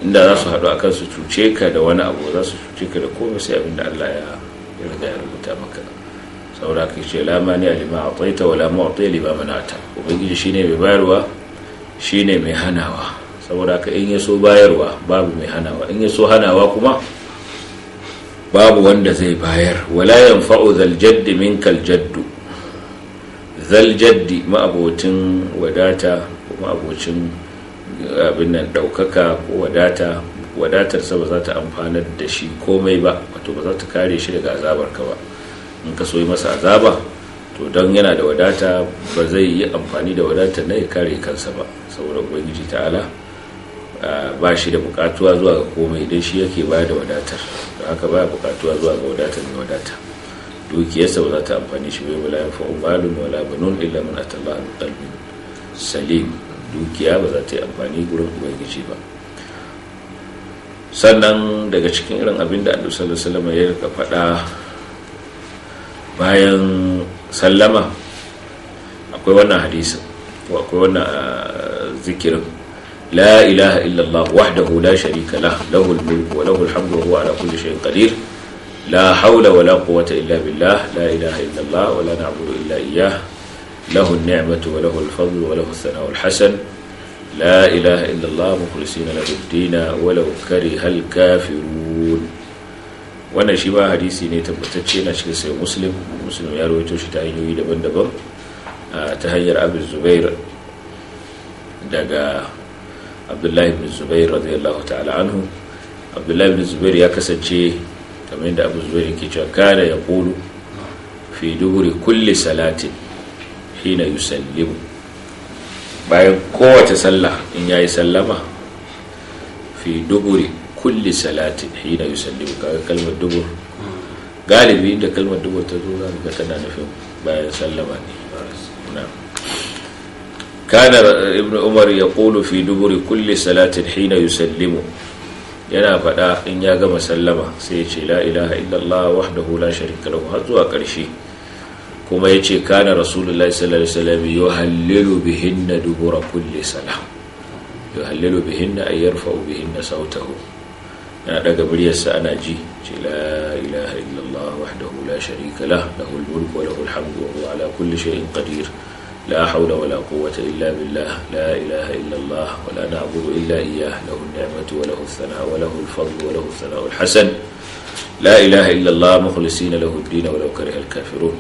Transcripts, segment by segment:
inda za su haɗu akan su cuce ka da wani abu za su cuce ka da komai sai abinda Allah ya riga ya rubuta maka. saboda ka ce la mani lima ataita wala mu'ti lima manata. ubangiji shine mai bayarwa shine mai hanawa. saboda ka in yaso bayarwa babu mai hanawa, in yaso hanawa kuma babu wanda zai bayar. wala yanfa'u zal jaddi minkal jaddu. zal jaddi ma'abocin wadata kuma abocin abin nan daukaka ko wadatar sa ba za ta amfanar da shi komai ba, wato ba za ta kare shi daga azabar ka ba. in ka so yi masa azaba to dan yana da wadata ba zai yi amfani da wadatar na ya kare kansa ba, saboda ubangiji ta'ala ba shi da bukatuwa zuwa ga komai, dai shi yake bayar da wadatar, don haka baya bukatuwa zuwa ga wadatar mai wadata. dukiyarsa ba za ta amfani shi bai wala yanfa'u malun wala banun illa man atallaha bi qalbin salim. dukiya ba za ta yi amfani gurin ubangiji ba. sannan daga cikin irin abin da Annabi sallallahu alaihi wasallam ya rika faɗa bayan sallama akwai wannan hadisin ko akwai wannan zikirin la ilaha illallah wahdahu la sharika lah lahul mulku wa lahul hamdu wa huwa ala kulli shay'in qadir la hawla wa la quwwata illa billah la ilaha illallah wa la na'budu illa iyyah lahu an-ni'matu wa lahu al-fadlu wa lahu ath-thana'u al-hasan la ilaha illallah mukhlisina lahu ad-din wa law kariha al-kafirun. wannan shi ba hadisi ne tabbatacce na cikin sai muslim ya rawaito shi ta hanyoyi daban-daban, ta hanyar Abu Zubair daga Abdullahi ibn Zubair radiyallahu ta'ala anhu. Abdullahi ibn Zubair ya kasance kamar yadda Abu Zubair yake cewa kana yaqulu fi duburi kulli salatin hina yusallimu, bayan kowace sallah in yayi sallama fi duburi kulli salatin hina yusallimu. kaga kalmar dubur galibi da kalmar dubur ta zo ga tana nufin bayan sallama ne. kana ibnu umar yaqulu fi duburi kulli salatin hina yusallimu, yana faɗa in ya gama sallama sai ya ce la ilaha illallah wahdahu la sharika lahu har zuwa ƙarshe. kuma yace kana rasulullahi sallallahu alaihi wasallam yuhallilu bihinna dubura kulli salah. yuhallilu bihinna ay yarfa'u bihinna sautahu, yana daga muryarsa ana ji, ce la ilaha illallah wahdahu la sharika lahu lahul mulku wa lahul hamdu wa huwa ala kulli shay'in qadir la hawla wa la quwwata illa billah la ilaha illallah wa la na'budu illa iyyah lahu an-ni'matu wa lahu ath-thana'u wa lahu al-fadlu wa lahu ath-thana'u al-hasan la ilaha illallah mukhlisina lahu ad-din wa law kariha al-kafirun.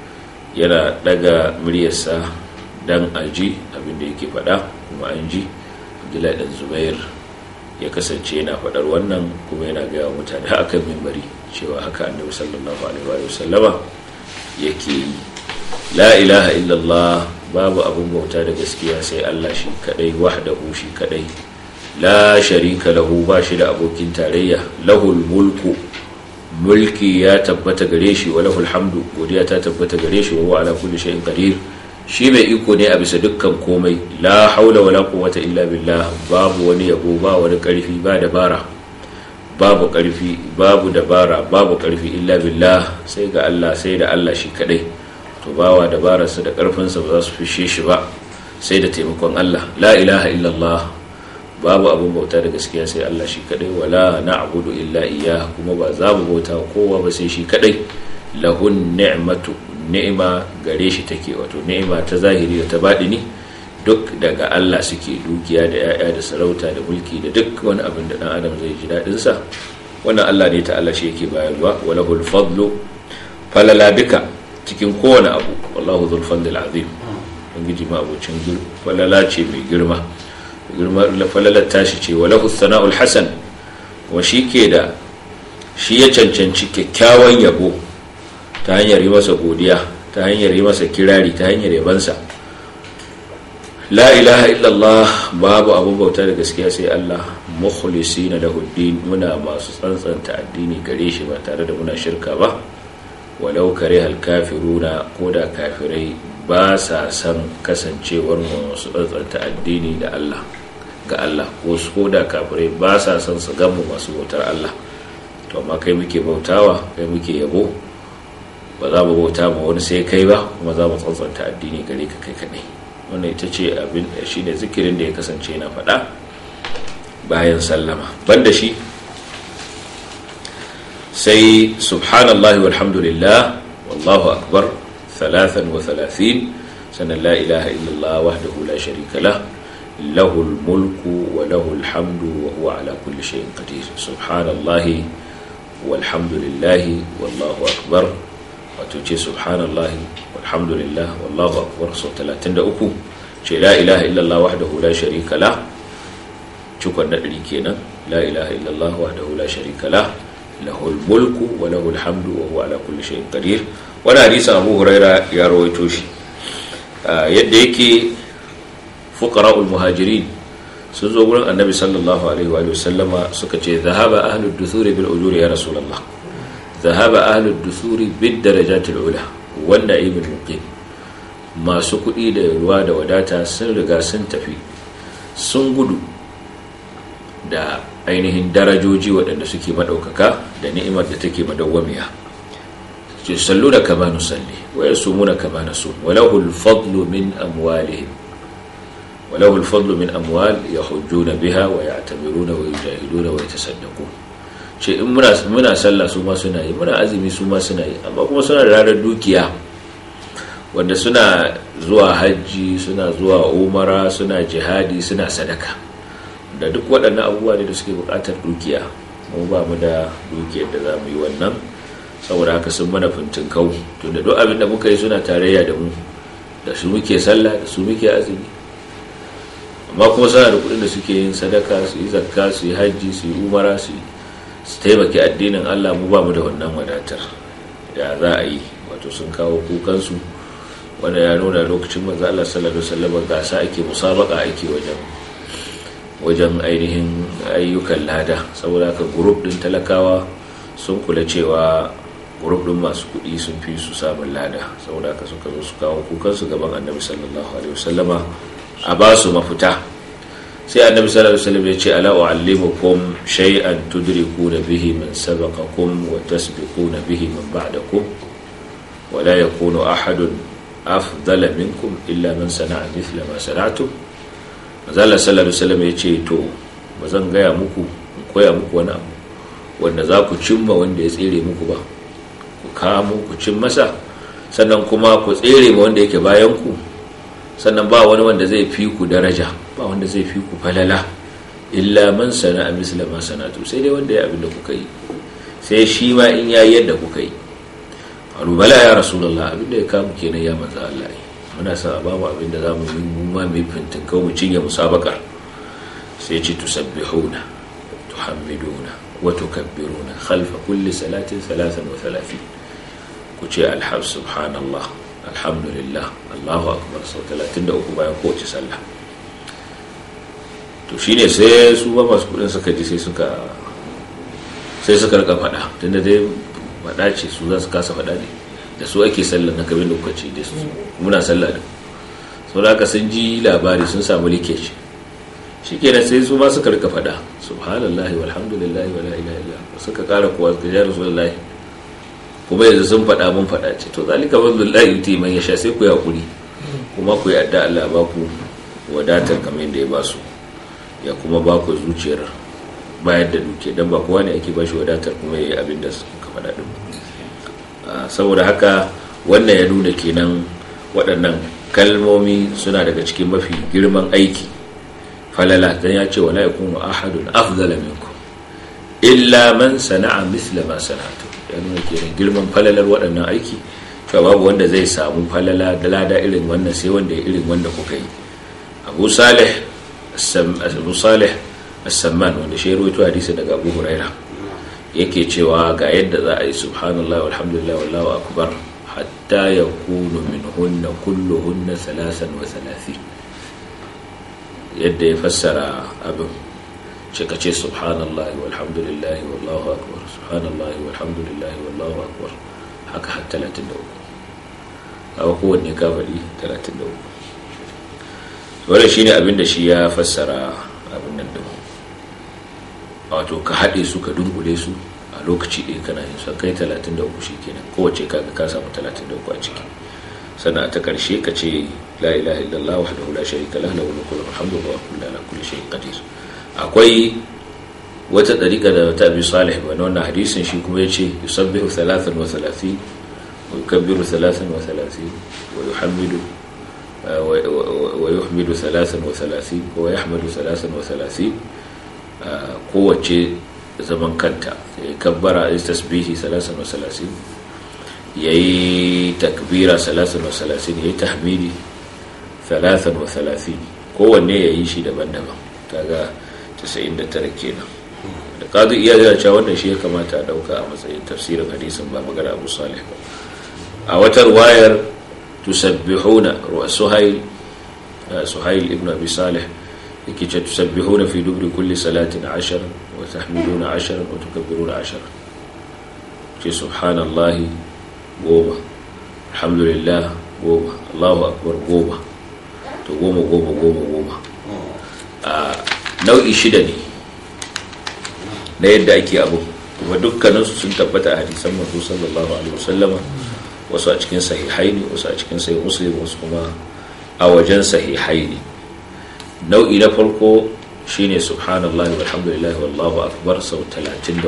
yana daga muryarsa dan aji abinda yake faɗa kuma an ji. Abdullahi dan Zubair ya kasance yana faɗar wannan kuma yana ga mutane akan minbari cewa haka Annabi sallallahu alaihi wa sallama yake yi. la ilaha illallah, babu abun bauta da gaskiya sai Allah shi kadai, wahdahu shi kadai, la sharika lahu, ba shi da abokin tarayya, lahul mulku, mulki ya tabbata gare shi, wa lahul hamdu, godiya ta tabbata gare shi, wa huwa ala kulli shay'in qadir, shi mai iko ne a bisa dukkan komai. la haula wala quwwata illa billah, babu wani yabo, ba wani karfi, ba dabara, babu karfi, babu dabara, babu karfi illa billah, sai ga Allah, sai da Allah shi kadai. to bawa dabararsa da karfinsa ba za su fishe shi ba sai da taimakon Allah. la ilaha illallah, babu abun bauta da gaskiya sai Allah shi kadai, wala na'budu illa iyyah, kuma ba za mu bauta kowa ba sai shi kadai. lahun ni'matu, ni'ima gare shi take, wato ni'ima ta zahiri da ta baɗini duk daga Allah suke. dukiya da 'ya'ya da sarauta da mulki da duk wani abin da dan adam zai ji dadin sa, wannan Allah ne ta Allah shi yake bayarwa. walahul fadlu, falala duka cikin kowane abu, wallahu dhul fadlil azim. ubangiji ma abocin falala ce mai girma falalar tashi ce. walahu thana'ul hasan, wa shi ya cancanci kyakkyawan yabo ta hanyar yi masa godiya, ta hanyar yi masa kirari, ta hanyar yabansa. la ilaha illallah, babu abun bauta da gaskiya sai Allah, mukhlisina lahu ad-din, muna masu tsantsanta addini gare shi ba tare da muna shirka ba. walau karihal kafiruna, koda kafirai ba sa san kasancewar mu su tsantsanta addini da Allah ga Allah, ko da kafirai ba sa san su gamu masu bautar Allah. to amma kai muke bautawa, kai muke yabo, ba za mu bauta ma wani sai kai ba, kuma za mu tsantsanta addini gare ka kai kadai. wannan ita ce abin shine zikirin da ya kasance yana faɗa bayan sallama. Banda shi sai subhanallahi walhamdulillah wallahu akbar 33, sannan la ilaha illallah wahdahu la sharika lah lahul mulku wa lahul hamdu wa huwa ala kulli shay'in qadir. Subhanallahi walhamdulillahi wallahu akbar, wato ce subhanallahi walhamdulillah wallahu akbar sau 33, ce la ilaha illallah wahdahu la sharika lah cikon na 100 kenan, la ilaha illallah wahdahu la sharika lah lahul mulku wa lahul hamdu wa huwa ala kulli shay'in qadir. Wani hadisi Abu Huraira ya rawaito shi. Yadda yake fuqara'ul muhajirin sun zo gurin Annabi sallallahu alaihi wa sallama suka ce zahaba ahlud dusuri bil ujuri ya rasulullah, zahaba ahlud dusuri bid darajatil ula wanda ibn muqim, masu kuɗi da ruwa da wadata sun riga sun tafi, sun gudu da ainihin darajoji waɗanda suke maɗaukaka da ni'imar da take madawwamiya. ce sallu da kama nusalli wa yasumuna kama nasum walahul fadlu min amwalihim, walahul fadlu min amwal yahujjuna biha wa ya'tamiruna wa yujahiduna wa yatasaddaqun. ce in muna sallah su ma suna yi, muna azumi su ma suna yi, amma kuma suna da ranar dukiya wanda suna zuwa hajji, suna zuwa umara, suna jihadi, suna sadaka, da duk waɗannan abubuwa ne da suke buƙatar dukiya. mu ba mu da dukiyar da za mu yi wannan, saboda haka sun mana fintinkau, tunda duk abin da muka yi suna tarayya da mu, da su muke sallah, da su muke azumi, amma kuma suna da kuɗin da suke yin sadaka, su yi zakka, su yi hajji, su yi umara, su taimaki addinin Allah. mu ba mu da wannan wadatar, ya za a yi? wato sun kawo kukansu, wanda ya nuna lokacin manzo Allah sallallahu alaihi wasallam gasa ake, musabaka ake wajen ainihin ayyukan lada, saboda haka group din talakawa sun kula cewa group din masu kuɗi sun fi su samun lada, saboda haka suka zo su kawo kukansu gaban Annabi sallallahu alaihi wasallama a ba su mafita. sai Annabi sallallahu alaihi wasallam ya ce ala uallimukum shay'an tudrikuna bihi man sabaqakum wa tasbiquna bihi man ba'dakum wa la yakunu ahadun afdala minkum illa man sana'a mithla ma sana'tum. Allah sallallahu alaihi wasallam ya ce to bazan gaya muku, in koya muku wani abu wanda za ku cimma wanda ya tsere muku ba, ku kamo ku cin masa, sannan kuma ku tsere ma wanda yake bayan ku, sannan ba wani wanda zai fi ku daraja, ba wanda zai fi ku falala illa man sana'a misla ma sana'tu, sai dai wanda ya abin da kuka yi, sai shi ma in yayi yadda kuka yi. Bala ya rasulullah, abin da ya kamu kenan ya manzo Allah, muna sa a bamu abin da zamu yi mu ma mai fintin kawo mu cinye musabakar. sai ce tusabbihuna tuhammiduna wa tukabbiruna khalfa kulli salatin 33, ku ce subhanallah, alhamdulillah, Allahu akbar sau 33 bayan kowace sallah. to shine sai su ba masu kudin suka ji sai suka rika fada, tunda dai fada ce su za su kasa fada ne, da su ake sallah na kabin lokaci da su muna sallah da sau da aka sun ji labari sun samu likeji, shi kenan sai su ma suka rika fada subhanallahi walhamdulillahi wala ilaha illa, suka kara kuwa suka ja rasulullahi, kuma yanzu sun fada mun fada ce to zalika wallahi yuti man yasha, sai ku yi hakuri kuma ku yi adda Allah ba ku wadatar kamar yadda ya ba su, ya kuma ba ku zuciyar bayar da duke, dan ba kowa ne ake ba shi wadatar kuma yayi abin da suka fada din. Saboda haka wannan ya nuna kenan waɗannan kalmomi suna daga cikin mafi girman aiki falala, dan ya ce wala yakunu ahadun afdala minkum illa man sana'a misla ma sana'tu, ya nuna kenan girman falalar waɗannan aiki, cewa babu wanda zai samu falala da lada irin wannan sai wanda ya irin wanda kuka yi. Abu Salih as-Samman, wanda shi rawaito hadisi daga Abu Huraira, yake cewa ga yadda za a yi subhanallahi walhamdulillah wallahu akbar hatta yakunu minhunna kulluhunna 33. yadda ya fassara abin ce kace subhanallahi walhamdulillah wallahu akbar, subhanallahi walhamdulillah wallahu akbar, haka har 33. kawo kowanne ka faɗi 33. wannan shine abin da shi ya fassara abin nan din, wato ka haɗe su ka dunkule su a lokaci ɗaya kana yin su kai 33 shikenan, kowace kaga ka samu 33 a ciki. sannan ta ƙarshe ka ce la ilaha illallah wahdahu la sharika lahu lahul mulku wa lahul hamdu wa huwa ala kulli shay'in qadir. akwai wata ɗariƙa da ta Abi Salih bane wannan hadisin shi kuma yace yusabbihu 33 wa yukabbiru 33 wa yuhammidu wa yuhmidu 33 wa yahmadu 33 kowace zaman kanta ya kabbara ya tasbihi 33 yayi takbira 33 yayi tahmidi 33 kowanne yayi shi daban-daban kaga 99 kenan da kazu iya da cewa wannan shi ya kamata a dauka a matsayin tafsirin hadisin ba magana Abu Salih ba a wata riwayar tusabbihuna Suhail ibn Abi Salih yake ce tusabbihuna fi dubri kulli salatin 10 wa tahmiduna 10 wa tukabbiruna 10 ce subhanallahi 10 alhamdulillah 10 Allahu akbar 10 to 10 nau'i shida ne na yadda ake abu kuma dukkaninsu sun tabbata a hadisan manzo sallallahu alaihi wasallama wasu a cikin sahihaini wasu a cikin sahih muslim wasu kuma a wajen sahihaini. Nau'i na farko shine subhanallahi walhamdulillahi wallahu akbar sau 33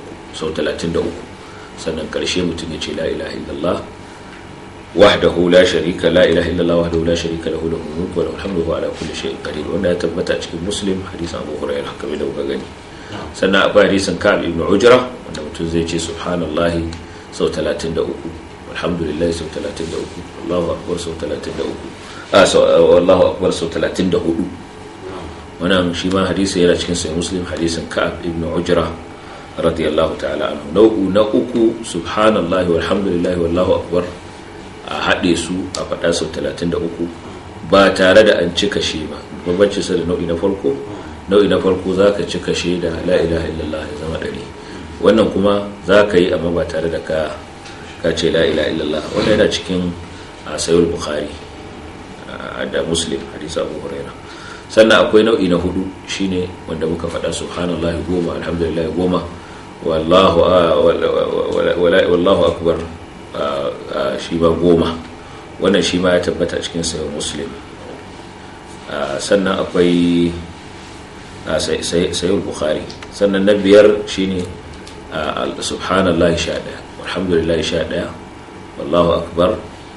sannan karshe mutum ya ce la ilaha illallah wahdahu la sharika la ilaha illallah wahdahu la sharika lahu lahul mulku wa lahul hamdu wa ala kulli shay'in qadir wanda ya tabbata a cikin muslim hadisin Abu Hurairah kamar da kuka gani. Sannan akwai hadisin Ka'ab ibn Ujra wanda mutum zai ce subhanallahi sau 33 walhamdulillahi sau 33 Allahu akbar sau 33 wallahu akbar sau 34. wannan shi ma hadisi yana cikin sahih muslim hadisin Ka'ab ibn Ujra radiyallahu ta'ala anhu. Nau'u na uku subhanallahi walhamdulillahi wallahu akbar a haɗe su a faɗa sau 33 ba tare da an cika shi ba. Babbanci sa da nau'i na farko za ka cika shi da la ilaha illallah ya zama 100 wannan kuma za ka yi amma ba tare da ka ce la ilaha illallah. wannan yana cikin sahih bukhari da muslim hadisi Abu Hurairah. Sannan akwai nau'i na hudu shine wanda muka faɗa subhanallahi 10 alhamdulillah 10 wallahu akbar shi ba 10 wannan shi ma ya tabbata cikin sahih muslim. Sannan akwai sahih bukhari. Sannan na biyar shine subhanallahi 11 alhamdulillah 11 wallahu akbar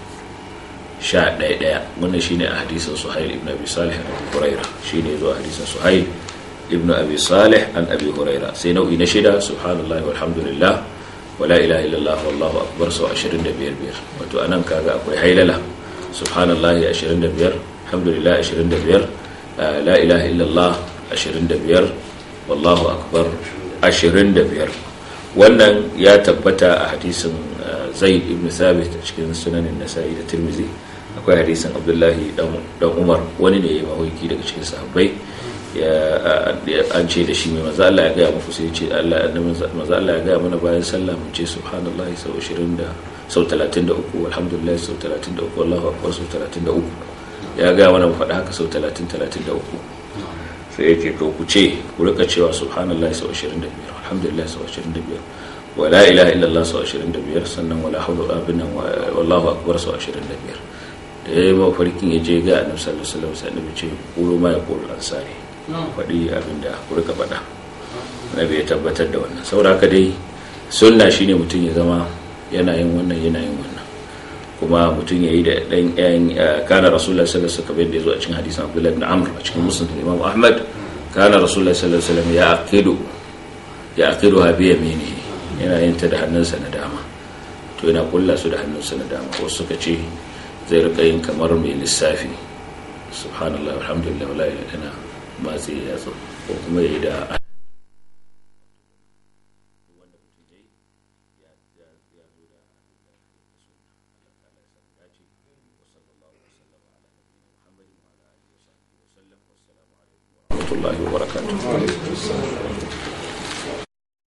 11 wannan shine a hadisin Suhail ibn Abi Salih an Abi Hurairah shine zuwa hadisin Suhail ibn Abi Salih an Abi Hurairah. Sai nau'i na shida subhanallahi walhamdulillah wala ilaha illallah wallahu akbar sau 25 wato anan kaga akwai hailala subhanallahi 25 alhamdulillah 25 la ilaha illallah 25 wallahu akbar 25. wannan ya tabbata a hadisin Zaid ibn Thabit a cikin sunanin Nasa'i da Tirmidhi. akwai hadisin Abdullahi dan Umar wani ne ya mahoiki daga cikin sahabbai an ce da shi mai maza Allah ya gaya muku sai ce maza Allah ya gaya mana bayan sallah mun ce subhanallahi sau 33 alhamdulillah sau 33 wallahu akbar sau 33 ya gaya mana mu faɗa haka sau 33 sai yake to ku ce ku rika cewa subhanallahi sau 25 alhamdulillah sau 25 wala ilaha illallah sau 25 sannan wala hawla wala quwwata wallahu akbar sau 25. da yayi mafarkin yaje ga annabi sallallahu alaihi wasallam sai annabi ce qulu ma yaqulu al-ansari faɗi abinda ku rika faɗa. Nabi ya tabbatar da wannan. Saboda haka dai sunna shine mutum ya zama yana yin wannan kuma mutum yayi da dan kana rasulullahi sallallahu alaihi wasallam bai zo a cikin hadisin Abdullah ibn Amr a cikin musnad Imam Ahmad kana rasulullahi sallallahu alaihi wasallam ya aqiduha bi yaminihi yana yin ta da hannunsa na dama to yana kulla su da hannunsa na dama. Wasu suka ce zai rika yin kamar mai lissafi subhanallahi walhamdulillah wala ilaha illallah ba sai ya zo ko kuma yayi da warahmatullahi wabarakatuh.